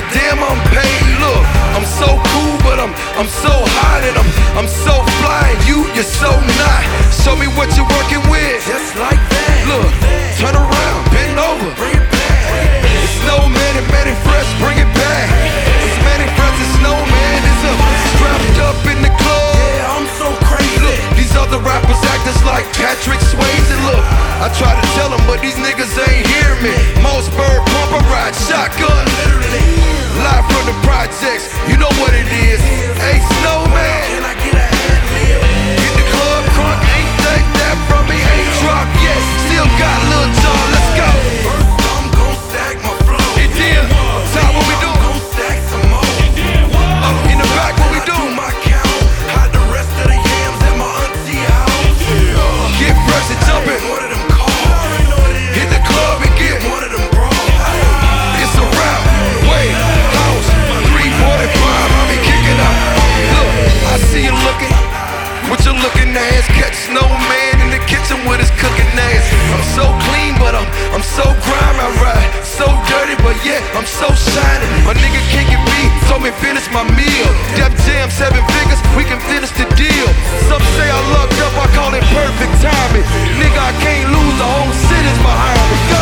damn I'm paid. Look, I'm so cool, but I'm so hot and I'm so fly. And you're so not. Show me what you're working with. Just like that. Look, turn around, bend over. Bring it back. It's Snowman and Manny Fresh, bring it back. It's Manny Fresh and Snowman is up, strapped up in the club. Yeah, I'm so crazy. Look, these other rappers actors like Patrick Swayze. Look, I try to tell them, but these niggas ain't hear me. Mossberg, pump a ride, shotgun, literally. Live from the projects, you know what it is. Hey, Snowman, can I get a hand lift? Get the club crunk, ain't take that from me, ain't dropped yet. Still got Lil Jon, let's go. First I'm gon' stack my flow. It did. Top, what we do? Gon' stack some more. Up in the back, what we do? My count, hide the rest of the yams at my auntie house. Get fresh and jumpin'. One of them calls. Hit the club and get one of them bras. It's a rap. Wait, house 345. I be kicking up. Look, I see you looking. With your looking ass, catch Snowman in the kitchen with his cooking ass. I'm so clean, but I'm so grimy. I ride so dirty, but yeah, I'm so shiny. My nigga can't get beat, told me finish my meal. Def Jam 7 figures, we can finish the deal. Some say I lucked up, I call it perfect timing. Nigga, I can't lose, the whole city's behind me. Go!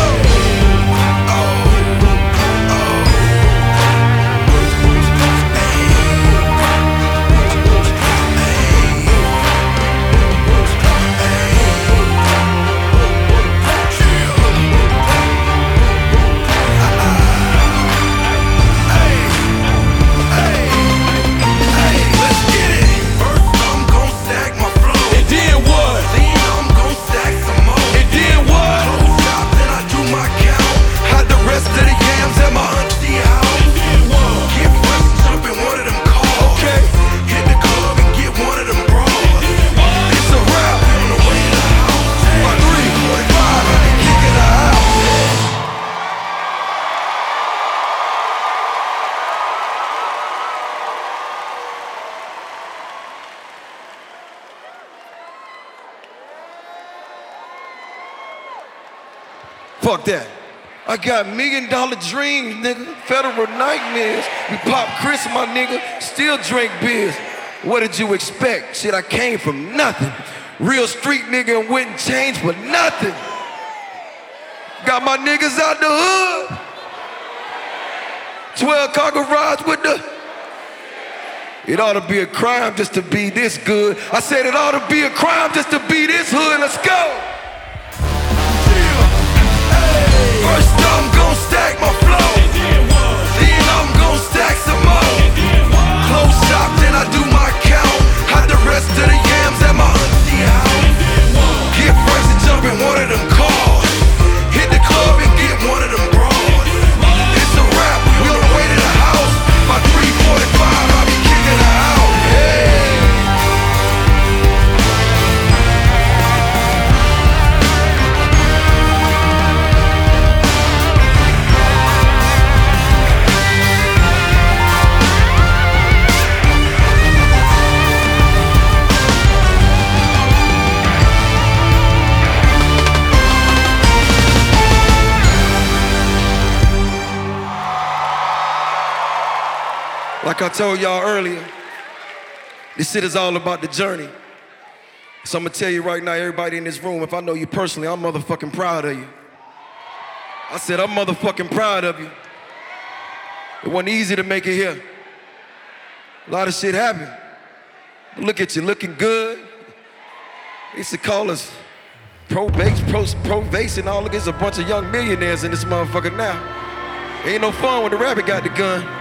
Fuck that. I got $1 million dreams, nigga. Federal nightmares. We pop Chris, my nigga. Still drink beers. What did you expect? Shit, I came from nothing. Real street nigga and wouldn't change for nothing. Got my niggas out the hood. 12-car garage with the... It ought to be a crime just to be this good. I said it ought to be a crime just to be this hood. Let's go. First I'm gon' stack my flow, then I'm gon' stack some more. Close shop, then I do my count. Hide the rest of the yams at my auntie house. Get fresh and jump in one of them cars. Hit the club and get one of them bras. It's a rap, we on the way to the house. By 3:45, I be kicking her out. Hey. Like I told y'all earlier, this shit is all about the journey. So I'm gonna tell you right now, everybody in this room, if I know you personally, I'm motherfucking proud of you. I said, I'm motherfucking proud of you. It wasn't easy to make it here. A lot of shit happened. But look at you, looking good. They used to call us pro-base and all. Look, there's a bunch of young millionaires in this motherfucker now. Ain't no fun when the rabbit got the gun.